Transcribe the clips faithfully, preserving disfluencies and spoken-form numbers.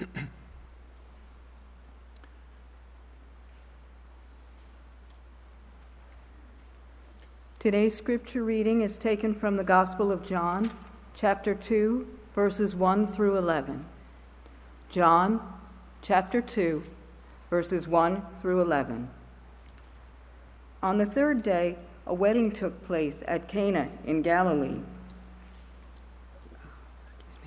Today's scripture reading is taken from the Gospel of John, chapter two, verses one through eleven. John, chapter two, verses one through eleven. On the third day, a wedding took place at Cana in Galilee. Excuse me.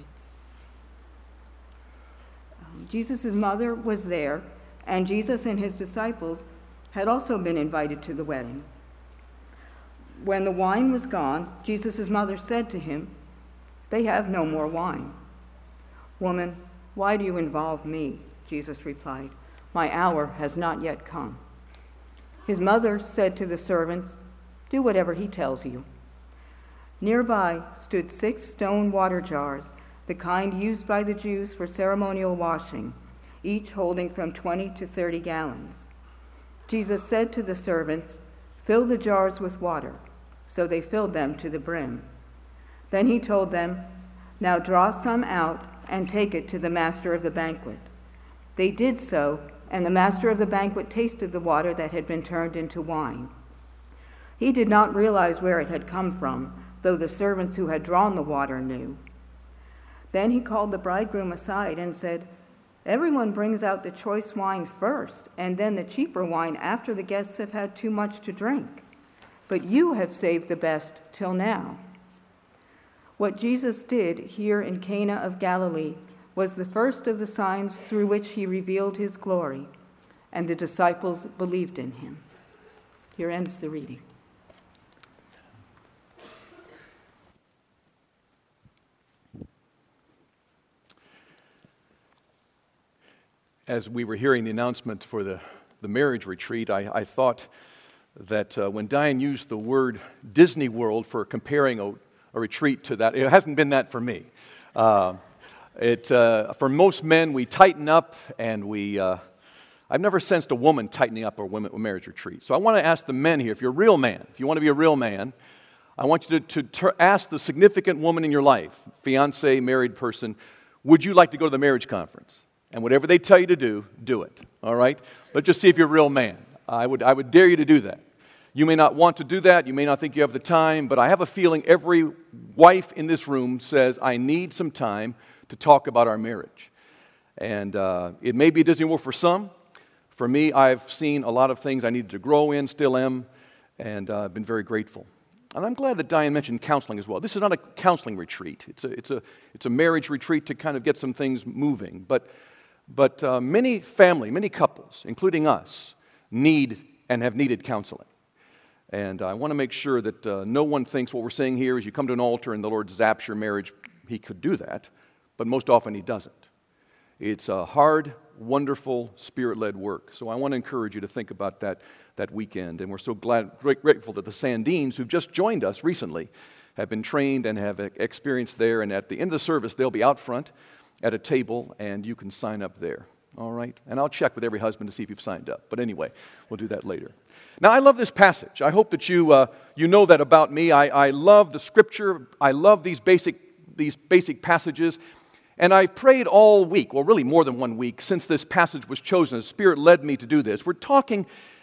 Um, Jesus' mother was there, and Jesus and his disciples had also been invited to the wedding. When the wine was gone, Jesus' mother said to him, "They have no more wine." "Woman, why do you involve me?" Jesus replied. "My hour has not yet come." His mother said to the servants, "Do whatever he tells you." Nearby stood six stone water jars, the kind used by the Jews for ceremonial washing, each holding from twenty to thirty gallons. Jesus said to the servants, "Fill the jars with water." So they filled them to the brim. Then he told them, "Now draw some out and take it to the master of the banquet." They did so, and the master of the banquet tasted the water that had been turned into wine. He did not realize where it had come from, though the servants who had drawn the water knew. Then he called the bridegroom aside and said, "Everyone brings out the choice wine first, and then the cheaper wine after the guests have had too much to drink. But you have saved the best till now." What Jesus did here in Cana of Galilee was the first of the signs through which he revealed his glory, and the disciples believed in him. Here ends the reading. As we were hearing the announcement for the, the marriage retreat, I, I thought that uh, when Diane used the word Disney World for comparing a, a retreat to that, it hasn't been that for me. Uh, it uh, for most men, we tighten up, and we. Uh, I've never sensed a woman tightening up a women a marriage retreat. So I want to ask the men here: if you're a real man, if you want to be a real man, I want you to, to ter- ask the significant woman in your life, fiance, married person, would you like to go to the marriage conference? And whatever they tell you to do, do it. All right? Let's just see if you're a real man. I would I would dare you to do that. You may not want to do that. You may not think you have the time, but I have a feeling every wife in this room says, "I need some time to talk about our marriage." And uh, it may be Disney World for some. For me, I've seen a lot of things I needed to grow in, still am, and uh, I've been very grateful. And I'm glad that Diane mentioned counseling as well. This is not a counseling retreat. It's a it's a it's a marriage retreat to kind of get some things moving. But but uh, many family, many couples, including us, need and have needed counseling. And I want to make sure that uh, no one thinks what we're saying here is you come to an altar and the Lord zaps your marriage. He could do that, but most often He doesn't. It's a hard, wonderful, Spirit-led work. So I want to encourage you to think about that that weekend. And we're so glad, grateful that the Sandines, who've just joined us recently, have been trained and have experienced there. And at the end of the service, they'll be out front at a table, and you can sign up there. All right? And I'll check with every husband to see if you've signed up. But anyway, we'll do that later. Now, I love this passage. I hope that you uh, you know that about me. I, I love the Scripture. I love these basic these basic passages. And I prayed all week, well, really more than one week, since this passage was chosen. The Spirit led me to do this. We're talking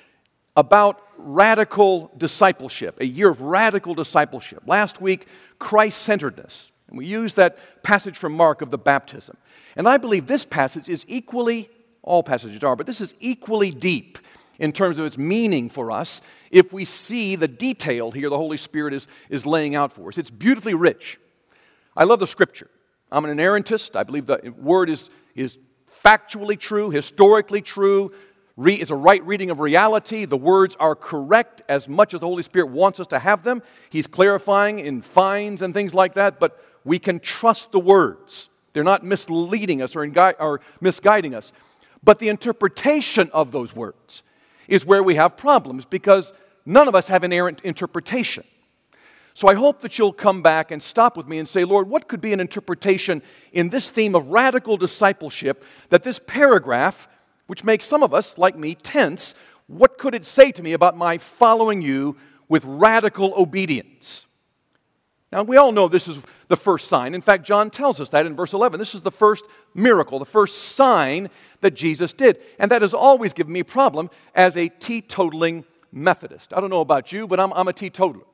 about radical discipleship, a year of radical discipleship. Last week, Christ-centeredness. And we used that passage from Mark of the baptism. And I believe this passage is equally, all passages are, but this is equally deep in terms of its meaning for us if we see the detail here the Holy Spirit is, is laying out for us. It's beautifully rich. I love the Scripture. I'm an inerrantist. I believe the Word is, is factually true, historically true. Re, it's a right reading of reality. The words are correct as much as the Holy Spirit wants us to have them. He's clarifying in fines and things like that, but we can trust the words. They're not misleading us or, ingui- or misguiding us. But the interpretation of those words is where we have problems because none of us have an errant interpretation. So I hope that you'll come back and stop with me and say, Lord, what could be an interpretation in this theme of radical discipleship that this paragraph, which makes some of us, like me, tense, what could it say to me about my following you with radical obedience? Now, we all know this is the first sign. In fact, John tells us that in verse eleven. This is the first miracle, the first sign that Jesus did. And that has always given me a problem as a teetotaling Methodist. I don't know about you, but I'm, I'm a teetotaler.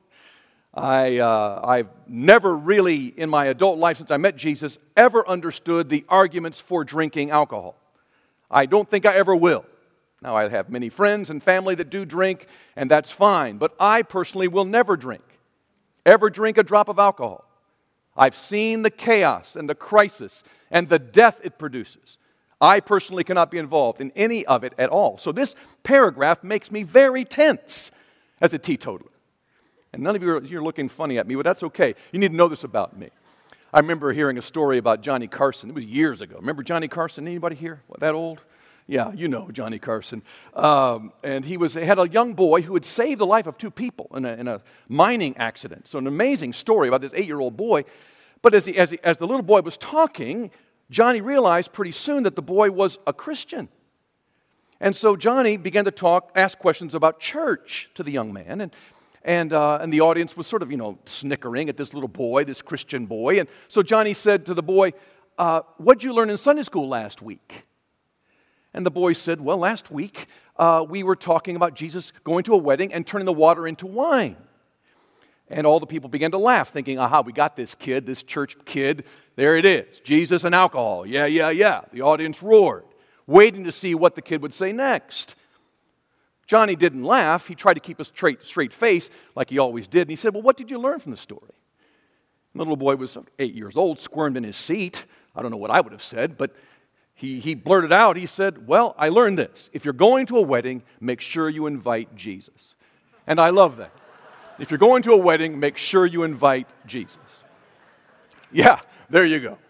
I, uh, I've never really, in my adult life since I met Jesus, ever understood the arguments for drinking alcohol. I don't think I ever will. Now, I have many friends and family that do drink, and that's fine. But I personally will never drink. Ever drink a drop of alcohol. I've seen the chaos and the crisis and the death it produces. I personally cannot be involved in any of it at all. So this paragraph makes me very tense as a teetotaler. And none of you are you're looking funny at me, but that's okay. You need to know this about me. I remember hearing a story about Johnny Carson. It was years ago. Remember Johnny Carson? Anybody here? What, that old? Yeah, you know Johnny Carson. Um, and he was had a young boy who had saved the life of two people in a, in a mining accident. So an amazing story about this eight-year-old boy. But as, he, as, he, as the little boy was talking, Johnny realized pretty soon that the boy was a Christian. And so Johnny began to talk, ask questions about church to the young man. And, and, uh, and the audience was sort of, you know, snickering at this little boy, this Christian boy. And so Johnny said to the boy, uh, what'd you learn in Sunday school last week? And the boy said, well, last week uh, we were talking about Jesus going to a wedding and turning the water into wine. And all the people began to laugh, thinking, aha, we got this kid, this church kid. There it is, Jesus and alcohol. Yeah, yeah, yeah. The audience roared, waiting to see what the kid would say next. Johnny didn't laugh. He tried to keep a straight, straight face like he always did. And he said, well, what did you learn from the story? And the little boy was eight years old, squirmed in his seat. I don't know what I would have said, but He, he blurted out, he said, well, I learned this. If you're going to a wedding, make sure you invite Jesus. And I love that. If you're going to a wedding, make sure you invite Jesus. Yeah, there you go.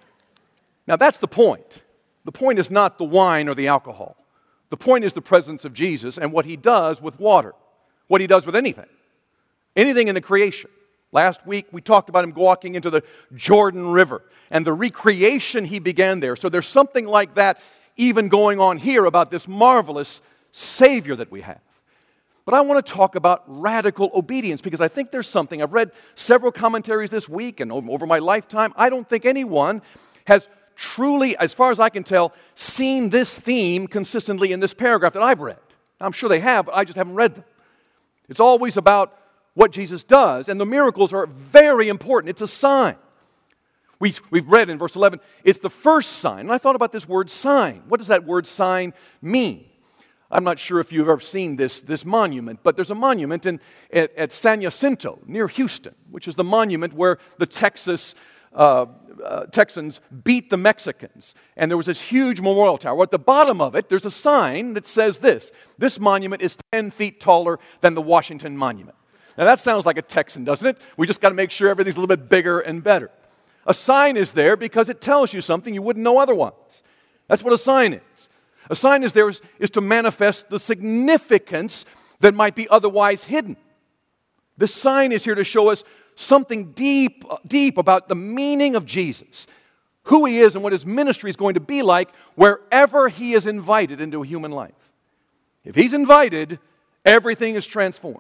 Now that's the point. The point is not the wine or the alcohol. The point is the presence of Jesus and what he does with water, what he does with anything, anything in the creation. Last week, we talked about him walking into the Jordan River and the recreation he began there. So there's something like that even going on here about this marvelous Savior that we have. But I want to talk about radical obedience because I think there's something. I've read several commentaries this week and over my lifetime. I don't think anyone has truly, as far as I can tell, seen this theme consistently in this paragraph that I've read. I'm sure they have, but I just haven't read them. It's always about what Jesus does, and the miracles are very important. It's a sign. We, we've read in verse eleven, it's the first sign. And I thought about this word sign. What does that word sign mean? I'm not sure if you've ever seen this, this monument, but there's a monument in, at, at San Jacinto near Houston, which is the monument where the Texas uh, uh, Texans beat the Mexicans. And there was this huge memorial tower. At the bottom of it, there's a sign that says this. This monument is ten feet taller than the Washington Monument. Now that sounds like a Texan, doesn't it? We just got to make sure everything's a little bit bigger and better. A sign is there because it tells you something you wouldn't know otherwise. That's what a sign is. A sign is there is, is to manifest the significance that might be otherwise hidden. The sign is here to show us something deep, deep about the meaning of Jesus, who he is and what his ministry is going to be like wherever he is invited into a human life. If he's invited, everything is transformed.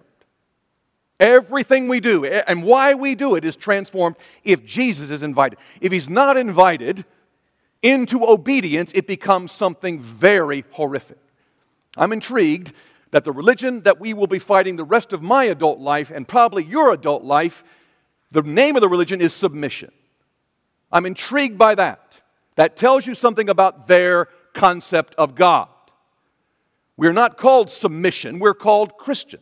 Everything we do and why we do it is transformed if Jesus is invited. If he's not invited into obedience, it becomes something very horrific. I'm intrigued that the religion that we will be fighting the rest of my adult life and probably your adult life, the name of the religion is submission. I'm intrigued by that. That tells you something about their concept of God. We're not called submission, we're called Christians.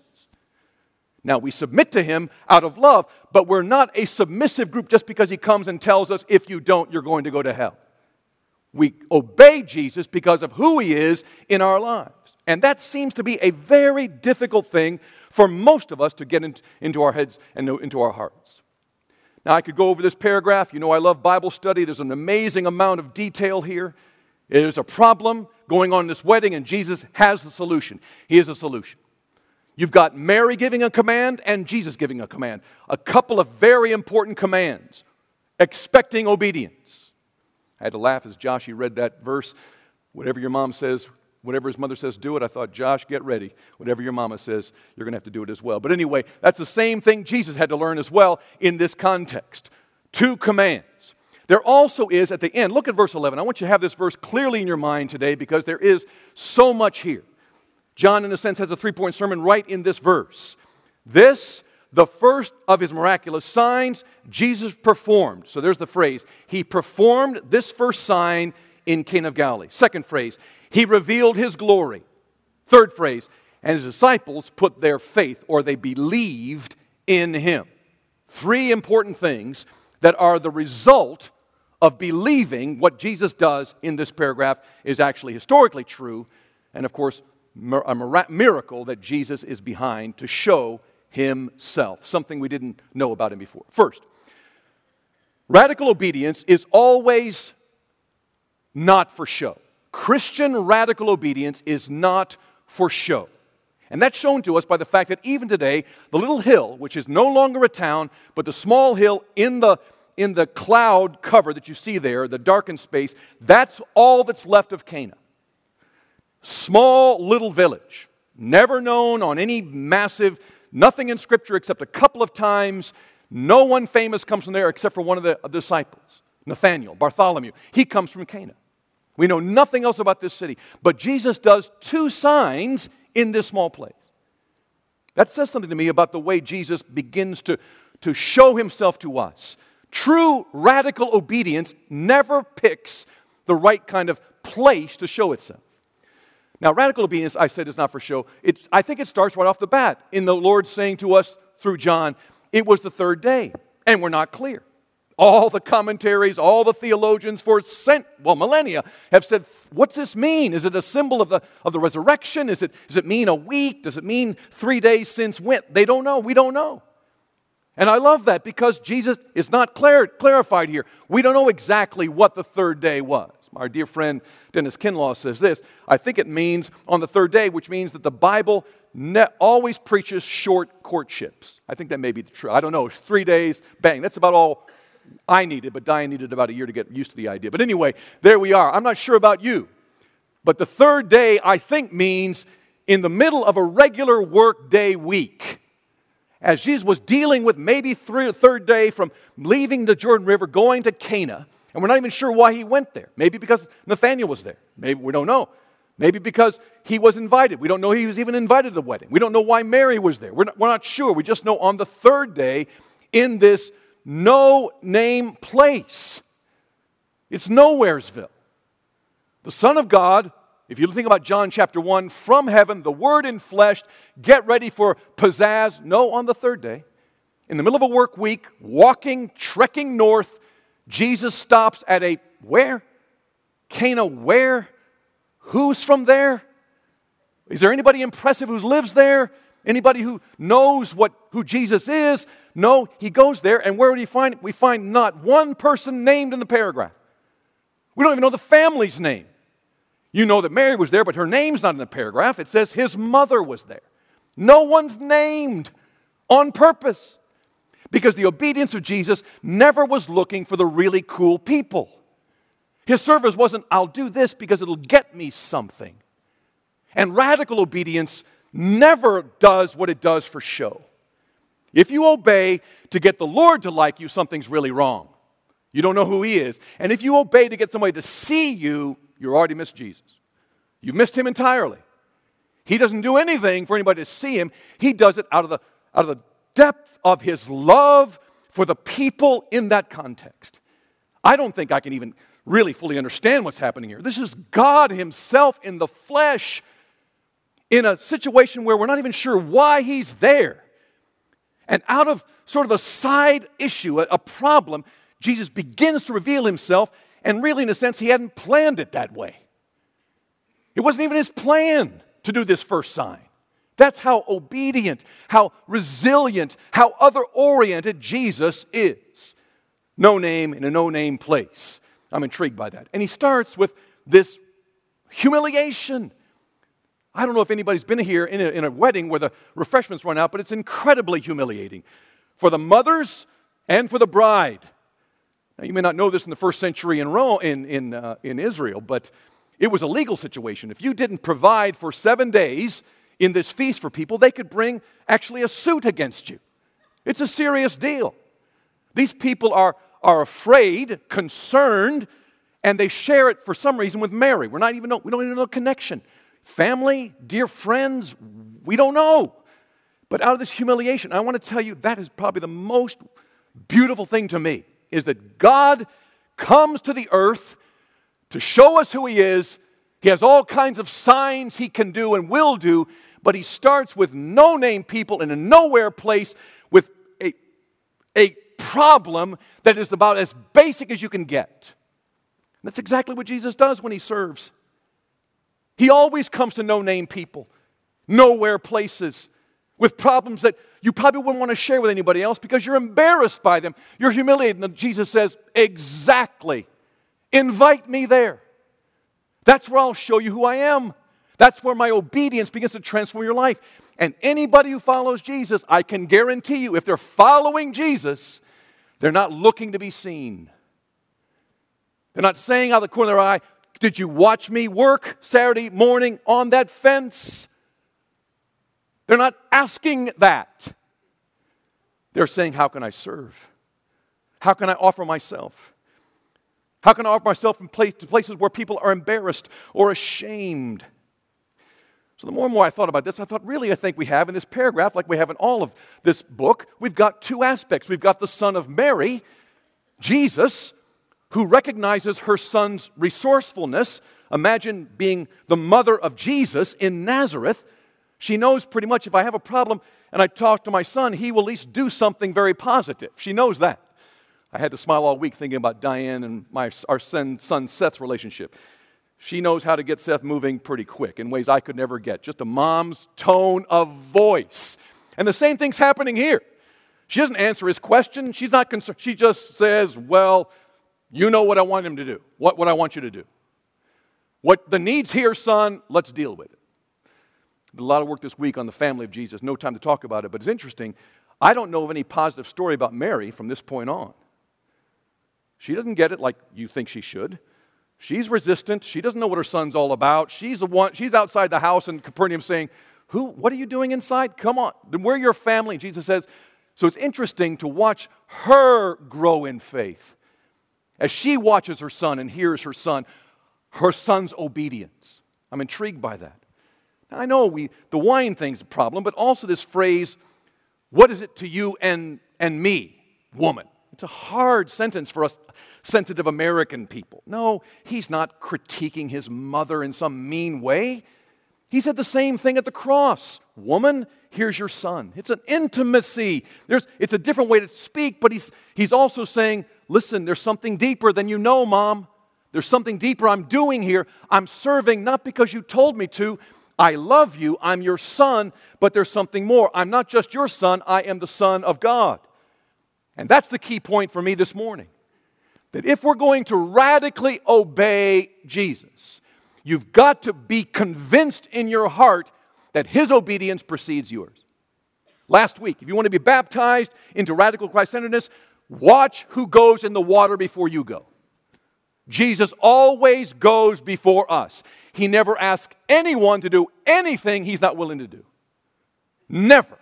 Now, we submit to him out of love, but we're not a submissive group just because he comes and tells us, if you don't, you're going to go to hell. We obey Jesus because of who he is in our lives. And that seems to be a very difficult thing for most of us to get in, into our heads and into our hearts. Now, I could go over this paragraph. You know I love Bible study. There's an amazing amount of detail here. There's a problem going on in this wedding, and Jesus has the solution. He is the solution. You've got Mary giving a command and Jesus giving a command. A couple of very important commands, expecting obedience. I had to laugh as Joshie read that verse. Whatever your mom says, whatever his mother says, do it. I thought, Josh, get ready. Whatever your mama says, you're going to have to do it as well. But anyway, that's the same thing Jesus had to learn as well in this context. Two commands. There also is at the end, look at verse eleven. I want you to have this verse clearly in your mind today because there is so much here. John, in a sense, has a three-point sermon right in this verse. This, the first of his miraculous signs, Jesus performed. So there's the phrase. He performed this first sign in Cana of Galilee. Second phrase, he revealed his glory. Third phrase, and his disciples put their faith, or they believed in him. Three important things that are the result of believing what Jesus does in this paragraph is actually historically true, and of course, a miracle that Jesus is behind to show himself, something we didn't know about him before. First, radical obedience is always not for show. Christian radical obedience is not for show. And that's shown to us by the fact that even today, the little hill, which is no longer a town, but the small hill in the, in the cloud cover that you see there, the darkened space, that's all that's left of Cana. Small little village, never known on any massive, nothing in Scripture except a couple of times. No one famous comes from there except for one of the, of the disciples, Nathanael, Bartholomew. He comes from Cana. We know nothing else about this city. But Jesus does two signs in this small place. That says something to me about the way Jesus begins to, to show himself to us. True radical obedience never picks the right kind of place to show itself. Now, radical obedience, I said, is not for show. It's, I think it starts right off the bat in the Lord saying to us through John, it was the third day, and we're not clear. All the commentaries, all the theologians for cent, well, millennia have said, what's this mean? Is it a symbol of the, of the resurrection? Is it, does it mean a week? Does it mean three days since when? They don't know. We don't know. And I love that because Jesus is not clar- clarified here. We don't know exactly what the third day was. Our dear friend Dennis Kinlaw says this, I think it means on the third day, which means that the Bible ne- always preaches short courtships. I think that may be true. I don't know. Three days, bang. That's about all I needed, but Diane needed about a year to get used to the idea. But anyway, there we are. I'm not sure about you, but the third day, I think, means in the middle of a regular work day week. As Jesus was dealing with maybe three, third day from leaving the Jordan River, going to Cana, and we're not even sure why he went there. Maybe because Nathanael was there. Maybe we don't know. Maybe because he was invited. We don't know he was even invited to the wedding. We don't know why Mary was there. We're not, we're not sure. We just know on the third day in this no-name place. It's Nowheresville. The Son of God, if you think about John chapter one, from heaven, the Word in flesh, get ready for pizzazz. No, on the third day, in the middle of a work week, walking, trekking north, Jesus stops at a where? Cana where? Who's from there? Is there anybody impressive who lives there? Anybody who knows what who Jesus is? No, he goes there, and where would he find? We find not one person named in the paragraph. We don't even know the family's name. You know that Mary was there, but her name's not in the paragraph. It says his mother was there. No one's named on purpose. Because the obedience of Jesus never was looking for the really cool people. His service wasn't, I'll do this because it'll get me something. And radical obedience never does what it does for show. If you obey to get the Lord to like you, something's really wrong. You don't know who He is. And if you obey to get somebody to see you, you've already missed Jesus. You've missed Him entirely. He doesn't do anything for anybody to see Him. He does it out of the, out of the depth of His love for the people in that context. I don't think I can even really fully understand what's happening here. This is God Himself in the flesh in a situation where we're not even sure why He's there. And out of sort of a side issue, a, a problem, Jesus begins to reveal Himself, and really in a sense He hadn't planned it that way. It wasn't even His plan to do this first sign. That's how obedient, how resilient, how other-oriented Jesus is. No name in a no-name place. I'm intrigued by that. And He starts with this humiliation. I don't know if anybody's been here in a, in a wedding where the refreshments run out, but it's incredibly humiliating for the mothers and for the bride. Now, you may not know this in the first century in Rome, in in, uh, in Israel, but It was a legal situation. If you didn't provide for seven days in this feast for people, they could bring actually a suit against you. It's a serious deal. These people are, are afraid, concerned, and they share it for some reason with Mary. We're not even know, we don't even know the connection. Family, dear friends, we don't know. But out of this humiliation, I want to tell you that is probably the most beautiful thing to me, is that God comes to the earth to show us who He is. He has all kinds of signs He can do and will do, but He starts with no-name people in a nowhere place with a, a problem that is about as basic as you can get. That's exactly what Jesus does when He serves. He always comes to no-name people, nowhere places, with problems that you probably wouldn't want to share with anybody else because you're embarrassed by them. You're humiliated. And Jesus says, exactly. Invite me there. That's where I'll show you who I am. That's where my obedience begins to transform your life. And anybody who follows Jesus, I can guarantee you, if they're following Jesus, they're not looking to be seen. They're not saying out of the corner of their eye, did you watch me work Saturday morning on that fence? They're not asking that. They're saying, how can I serve? How can I offer myself? How can I offer myself in place, to places where people are embarrassed or ashamed? So the more and more I thought about this, I thought, really, I think we have in this paragraph, like we have in all of this book, we've got two aspects. We've got the son of Mary, Jesus, who recognizes her son's resourcefulness. Imagine being the mother of Jesus in Nazareth. She knows pretty much if I have a problem and I talk to my son, he will at least do something very positive. She knows that. I had to smile all week thinking about Diane and my, our son, son Seth's relationship. She knows how to get Seth moving pretty quick in ways I could never get. Just a mom's tone of voice. And the same thing's happening here. She doesn't answer his question. She's not concerned. She just says, well, you know what I want him to do. What, what I want you to do. What the needs here, son, let's deal with it. Did a lot of work this week on the family of Jesus. No time to talk about it, but it's interesting. I don't know of any positive story about Mary from this point on. She doesn't get it like you think she should. She's resistant. She doesn't know what her son's all about. She's the one. She's outside the house in Capernaum saying, "Who? What are you doing inside? Come on. We're your family." And Jesus says, so it's interesting to watch her grow in faith as she watches her son and hears her son, her son's obedience. I'm intrigued by that. I know we the wine thing's a problem, but also this phrase, what is it to you and, and me, woman? It's a hard sentence for us sensitive American people. No, he's not critiquing his mother in some mean way. He said the same thing at the cross. Woman, here's your son. It's an intimacy. There's, it's a different way to speak, but he's, he's also saying, listen, there's something deeper than you know, Mom. There's something deeper I'm doing here. I'm serving not because you told me to. I love you, I'm your son, but there's something more. I'm not just your son, I am the Son of God. And that's the key point for me this morning. That if we're going to radically obey Jesus, you've got to be convinced in your heart that His obedience precedes yours. Last week, if you want to be baptized into radical Christ-centeredness, watch who goes in the water before you go. Jesus always goes before us. He never asks anyone to do anything He's not willing to do. Never.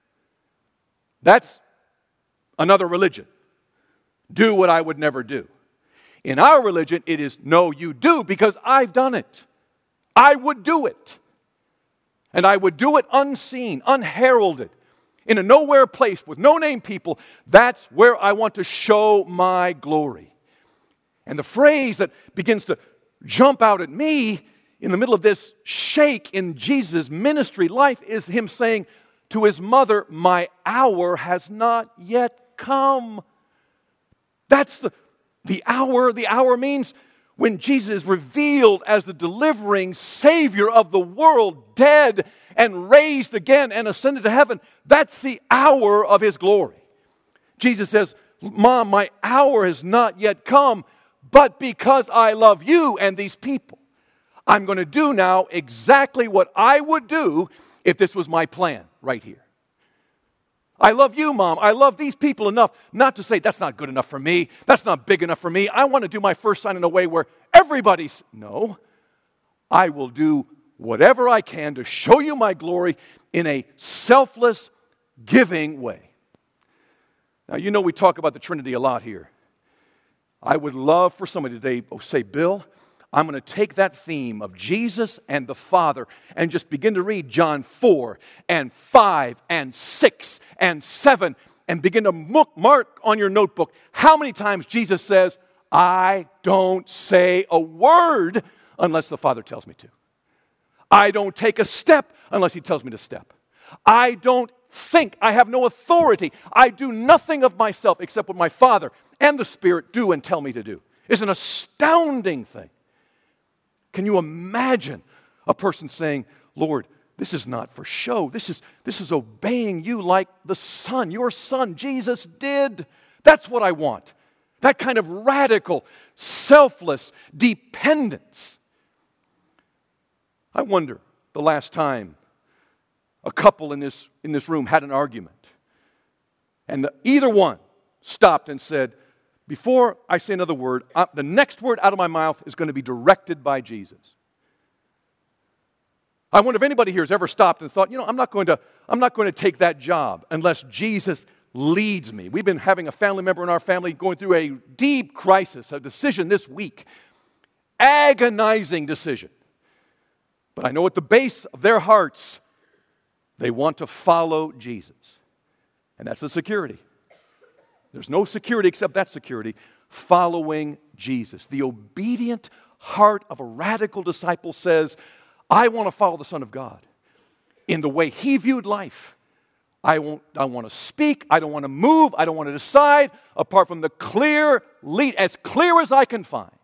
That's another religion. Do what I would never do. In our religion, it is no, you do because I've done it. I would do it. And I would do it unseen, unheralded, in a nowhere place with no-name people. That's where I want to show my glory. And the phrase that begins to jump out at me in the middle of this shake in Jesus' ministry life is Him saying to His mother, my hour has not yet come. That's the, the hour. The hour means when Jesus is revealed as the delivering Savior of the world, dead and raised again and ascended to heaven. That's the hour of His glory. Jesus says, Mom, my hour has not yet come. But because I love you and these people, I'm going to do now exactly what I would do if this was my plan right here. I love you, Mom. I love these people enough not to say, that's not good enough for me. That's not big enough for me. I want to do my first sign in a way where everybody's... No. I will do whatever I can to show you my glory in a selfless, giving way. Now, you know we talk about the Trinity a lot here. I would love for somebody today to say, Bill, I'm going to take that theme of Jesus and the Father and just begin to read John four and five and six and seven and begin to mark on your notebook how many times Jesus says, I don't say a word unless the Father tells me to. I don't take a step unless He tells me to step. I don't think. I have no authority. I do nothing of myself except what my Father and the Spirit do and tell me to do. It's an astounding thing. Can you imagine a person saying, Lord, this is not for show. This is, this is obeying you like the Son, your Son, Jesus did. That's what I want. That kind of radical, selfless dependence. I wonder the last time a couple in this, in this room had an argument and the, either one stopped and said, before I say another word, uh, the next word out of my mouth is going to be directed by Jesus. I wonder if anybody here has ever stopped and thought, you know, I'm not going to, I'm not going to take that job unless Jesus leads me. We've been having a family member in our family going through a deep crisis, a decision this week, agonizing decision. But I know at the base of their hearts, they want to follow Jesus. And that's the security. There's no security except that security, following Jesus. The obedient heart of a radical disciple says, I want to follow the Son of God in the way He viewed life. I won't, I want to speak, I don't want to move, I don't want to decide apart from the clear lead, as clear as I can find.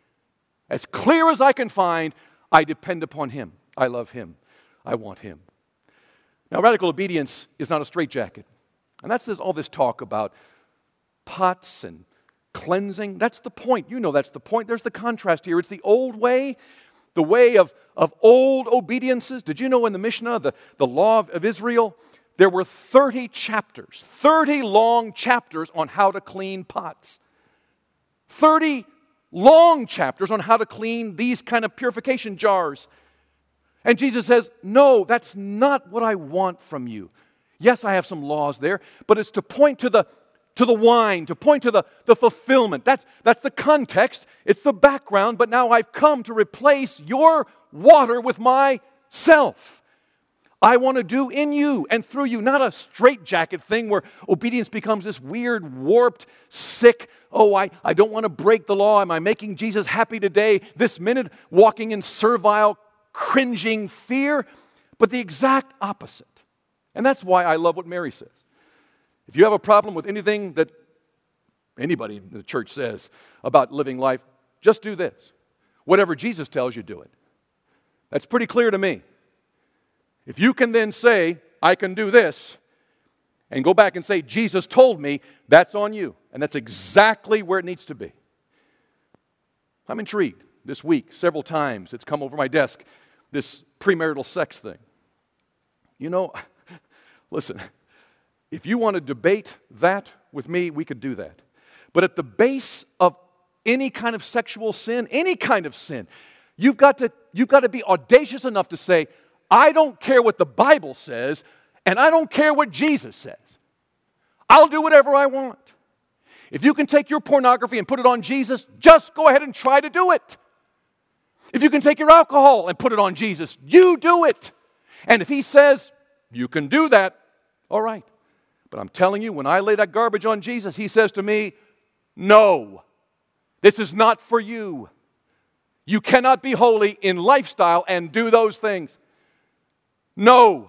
As clear as I can find, I depend upon Him. I love Him. I want Him. Now, radical obedience is not a straitjacket. And that's this, all this talk about pots and cleansing. That's the point. You know that's the point. There's the contrast here. It's the old way, the way of, of old obediences. Did you know in the Mishnah, the, the law of, of Israel, there were thirty chapters, thirty long chapters on how to clean pots. thirty long chapters on how to clean these kind of purification jars. And Jesus says, no, that's not what I want from you. Yes, I have some laws there, but it's to point to the to the wine, to point to the, the fulfillment. That's, that's the context. It's the background, but now I've come to replace your water with myself. I want to do in you and through you, not a straitjacket thing where obedience becomes this weird, warped, sick, oh, I, I don't want to break the law. Am I making Jesus happy today, this minute, walking in servile, cringing fear? But the exact opposite. And that's why I love what Mary says. If you have a problem with anything that anybody in the church says about living life, just do this. Whatever Jesus tells you, do it. That's pretty clear to me. If you can then say, I can do this, and go back and say, Jesus told me, that's on you. And that's exactly where it needs to be. I'm intrigued. This week, several times, it's come over my desk, this premarital sex thing. You know, listen, if you want to debate that with me, we could do that. But at the base of any kind of sexual sin, any kind of sin, you've got to, you've got to be audacious enough to say, I don't care what the Bible says, and I don't care what Jesus says. I'll do whatever I want. If you can take your pornography and put it on Jesus, just go ahead and try to do it. If you can take your alcohol and put it on Jesus, you do it. And if He says, you can do that, all right. But I'm telling you, when I lay that garbage on Jesus, He says to me, no, this is not for you. You cannot be holy in lifestyle and do those things. No.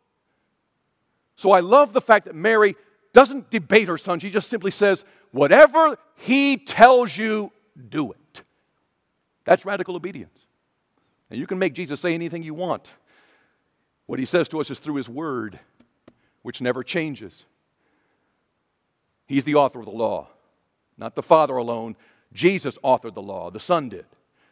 So I love the fact that Mary doesn't debate her Son. She just simply says, whatever He tells you, do it. That's radical obedience. And you can make Jesus say anything you want. What He says to us is through His Word, which never changes. He's the author of the law, not the Father alone. Jesus authored the law. The Son did.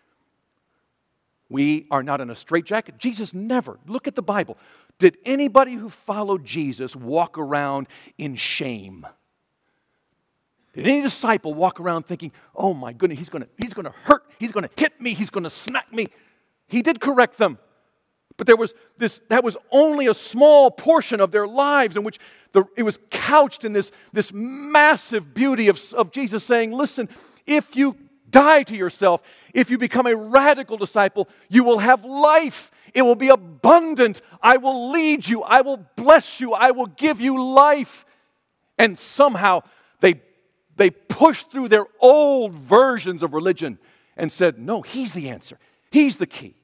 We are not in a straitjacket. Jesus never, look at the Bible. Did anybody who followed Jesus walk around in shame? Did any disciple walk around thinking, oh my goodness, he's going to he's going to hurt, he's going to hit me, he's going to smack me? He did correct them. But there was this, that was only a small portion of their lives in which the, it was couched in this, this massive beauty of, of Jesus saying, listen, if you die to yourself, if you become a radical disciple, you will have life. It will be abundant. I will lead you. I will bless you. I will give you life. And somehow they, they pushed through their old versions of religion and said, no, He's the answer. He's the key.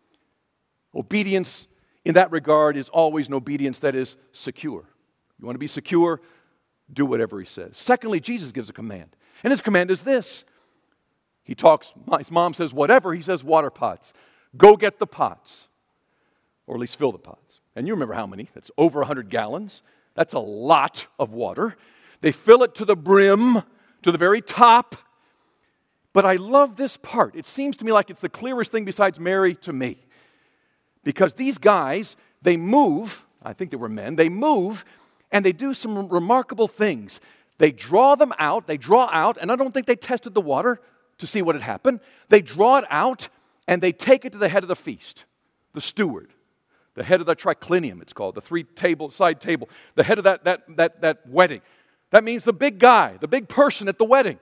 Obedience in that regard is always an obedience that is secure. You want to be secure? Do whatever He says. Secondly, Jesus gives a command. And His command is this. He talks, his mom says whatever, He says water pots. Go get the pots. Or at least fill the pots. And you remember how many? That's over one hundred gallons. That's a lot of water. They fill it to the brim, to the very top. But I love this part. It seems to me like it's the clearest thing besides Mary to me. Because these guys, they move, I think they were men, they move and they do some remarkable things. They draw them out, they draw out, and I don't think they tested the water to see what had happened. They draw it out and they take it to the head of the feast, the steward, the head of the triclinium, it's called, the three table, side table, the head of that, that, that, that wedding. That means the big guy, the big person at the wedding.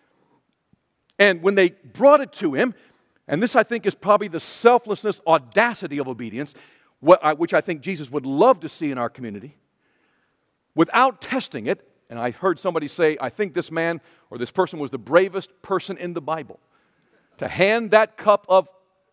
And when they brought it to him, and this, I think, is probably the selflessness, audacity of obedience, which I think Jesus would love to see in our community. Without testing it, and I heard somebody say, I think this man or this person was the bravest person in the Bible. To hand that cup of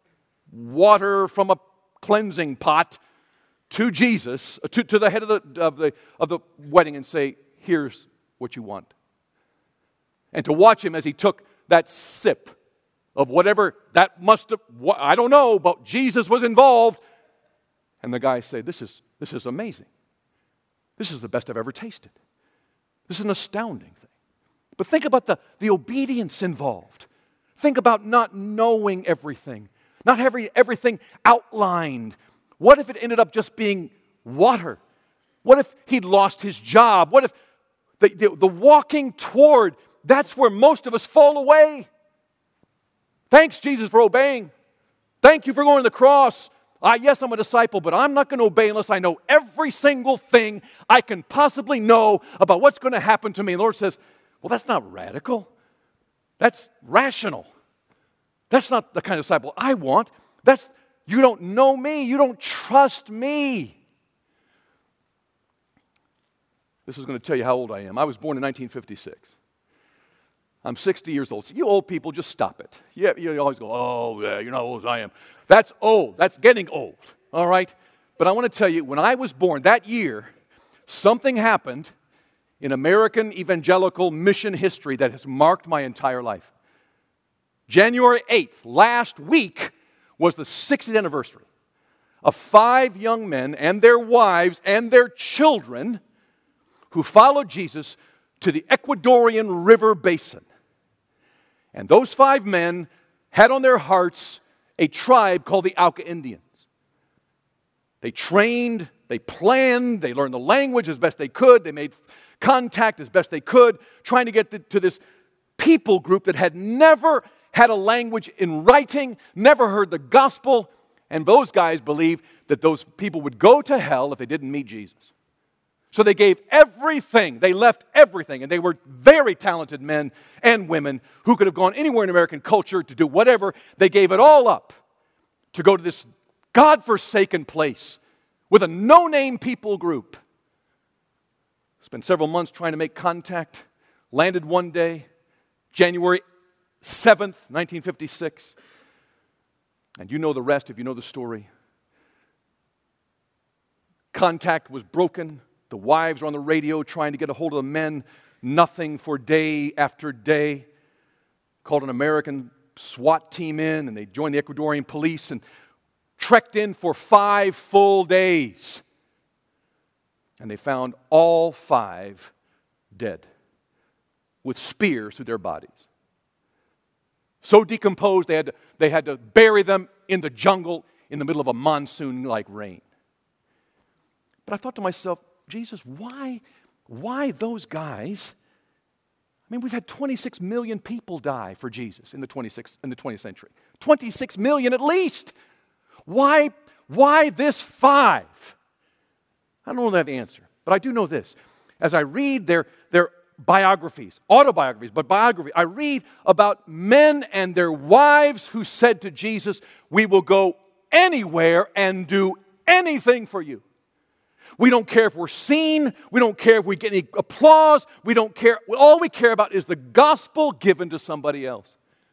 water from a cleansing pot to Jesus, to, to the head of the, of, the, of the wedding and say, here's what you want. And to watch him as he took that sip of whatever that must have, I don't know, but Jesus was involved. And the guys say, this is, this is amazing. This is the best I've ever tasted. This is an astounding thing. But think about the, the obedience involved. Think about not knowing everything, not having everything outlined. What if it ended up just being water? What if he'd lost his job? What if the, the, the walking toward, that's where most of us fall away. Thanks, Jesus, for obeying. Thank you for going to the cross. Ah, yes, I'm a disciple, but I'm not going to obey unless I know every single thing I can possibly know about what's going to happen to me. And the Lord says, well, that's not radical. That's rational. That's not the kind of disciple I want. That's, you don't know me. You don't trust me. This is going to tell you how old I am. I was born in nineteen fifty-six. I'm sixty years old. So you old people, just stop it. Yeah, you always go, oh, yeah, you're not old as I am. That's old. That's getting old. All right? But I want to tell you, when I was born that year, something happened in American evangelical mission history that has marked my entire life. January eighth, last week, was the sixtieth anniversary of five young men and their wives and their children who followed Jesus to the Ecuadorian River Basin. And those five men had on their hearts a tribe called the Auca Indians. They trained, they planned, they learned the language as best they could, they made contact as best they could, trying to get to this people group that had never had a language in writing, never heard the gospel, and those guys believed that those people would go to hell if they didn't meet Jesus. So they gave everything, they left everything, and they were very talented men and women who could have gone anywhere in American culture to do whatever. They gave it all up to go to this God-forsaken place with a no-name people group. Spent several months trying to make contact, landed one day, January seventh, nineteen fifty-six. And you know the rest if you know the story. Contact was broken. The wives were on the radio trying to get a hold of the men. Nothing for day after day. Called an American SWAT team in, and they joined the Ecuadorian police and trekked in for five full days. And they found all five dead with spears through their bodies. So decomposed, they had to, they had to bury them in the jungle in the middle of a monsoon-like rain. But I thought to myself, Jesus, why, why those guys? I mean, we've had twenty-six million people die for Jesus in the twenty-sixth, in the twentieth century. twenty-six million at least. Why, why this five? I don't know that answer, but I do know this. As I read their, their biographies, autobiographies, but biography, I read about men and their wives who said to Jesus, we will go anywhere and do anything for you. We don't care if we're seen. We don't care if we get any applause. We don't care. All we care about is the gospel given to somebody else.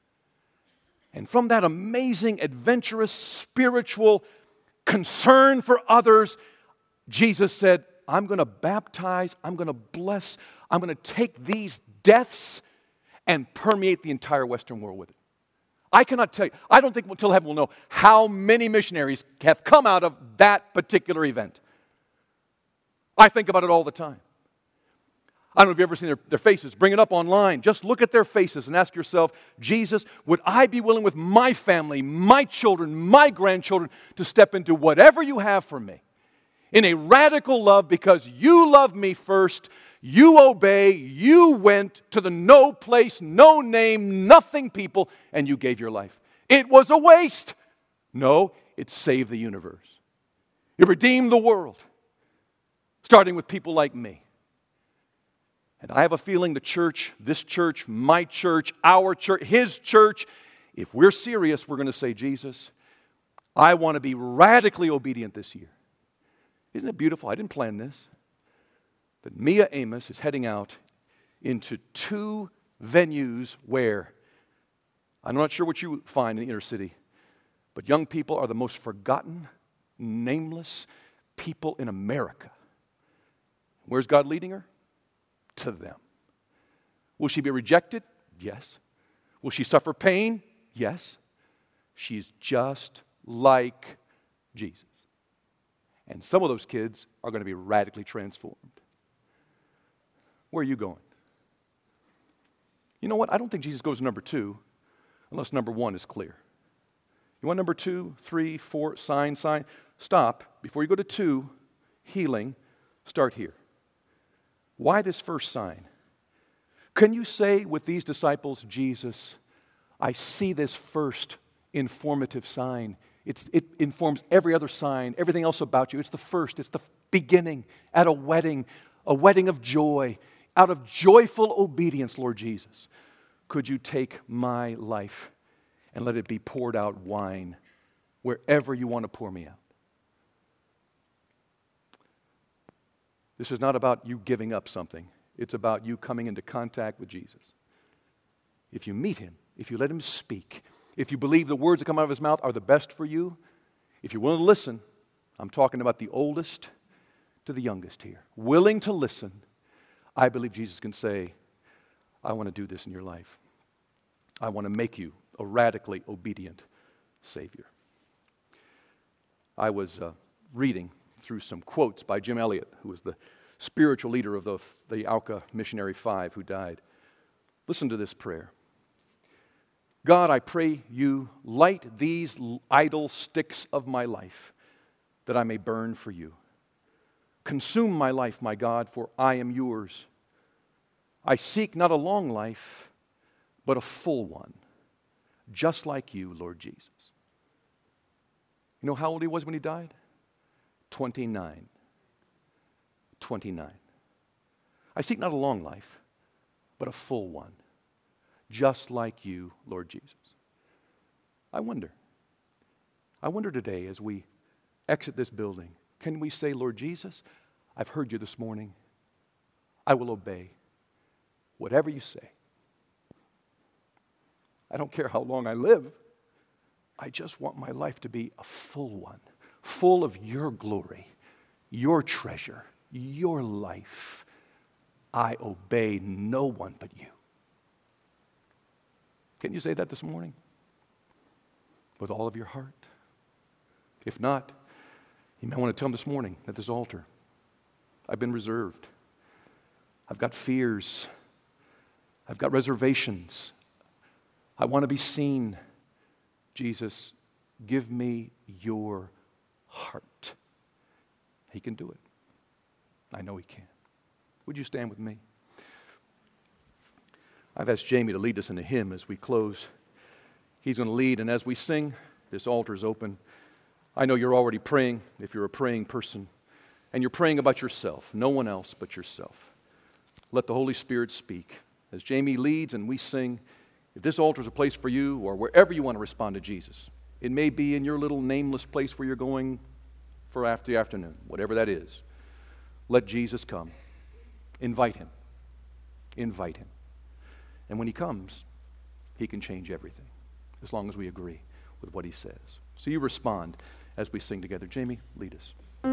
And from that amazing, adventurous, spiritual concern for others, Jesus said, I'm going to baptize, I'm going to bless, I'm going to take these deaths and permeate the entire Western world with it. I cannot tell you, I don't think until heaven will know how many missionaries have come out of that particular event. I think about it all the time. I don't know if you've ever seen their, their faces. Bring it up online. Just look at their faces and ask yourself, Jesus, would I be willing with my family, my children, my grandchildren to step into whatever you have for me in a radical love because you love me first, you obey, you went to the no place, no name, nothing people, and you gave your life. It was a waste. No, it saved the universe. It redeemed the world, starting with people like me. And I have a feeling the church, this church, my church, our church, his church, if we're serious, we're going to say, Jesus, I want to be radically obedient this year. Isn't it beautiful? I didn't plan this. That Mia Amos is heading out into two venues where, I'm not sure what you find in the inner city, but young people are the most forgotten, nameless people in America. Where's God leading her? To them. Will she be rejected? Yes. Will she suffer pain? Yes. She's just like Jesus. And some of those kids are going to be radically transformed. Where are you going? You know what? I don't think Jesus goes to number two unless number one is clear. You want number two, three, four, sign, sign? Stop. Before you go to two, healing, start here. Why this first sign? Can you say with these disciples, Jesus, I see this first informative sign. It's, it informs every other sign, everything else about you. It's the first, it's the beginning at a wedding, a wedding of joy. Out of joyful obedience, Lord Jesus, could you take my life and let it be poured out wine wherever you want to pour me out? This is not about you giving up something. It's about you coming into contact with Jesus. If you meet him, if you let him speak, if you believe the words that come out of his mouth are the best for you, if you're willing to listen, I'm talking about the oldest to the youngest here, willing to listen, I believe Jesus can say, I want to do this in your life. I want to make you a radically obedient Savior. I was uh, reading through some quotes by Jim Elliot, who was the spiritual leader of the, the Auca Missionary Five who died. Listen to this prayer. God, I pray you light these idle sticks of my life that I may burn for you. Consume my life, my God, for I am yours. I seek not a long life, but a full one, just like you, Lord Jesus. You know how old he was when he died? twenty-nine. twenty-nine. I seek not a long life, but a full one, just like you, Lord Jesus. I wonder, I wonder today as we exit this building, can we say, Lord Jesus, I've heard you this morning. I will obey whatever you say. I don't care how long I live. I just want my life to be a full one, full of your glory, your treasure, your life. I obey no one but you. Can you say that this morning? With all of your heart? If not, you may want to tell him this morning at this altar, I've been reserved. I've got fears. I've got reservations. I want to be seen. Jesus, give me your heart. He can do it. I know he can. Would you stand with me? I've asked Jamie to lead us in a hymn as we close. He's going to lead, and as we sing, this altar is open. I know you're already praying, if you're a praying person, and you're praying about yourself, no one else but yourself. Let the Holy Spirit speak. As Jamie leads and we sing, if this altar is a place for you or wherever you want to respond to Jesus, it may be in your little nameless place where you're going for after the afternoon, whatever that is. Let Jesus come. Invite him. Invite him. And when he comes, he can change everything, as long as we agree with what he says. So you respond as we sing together. Jamie, lead us.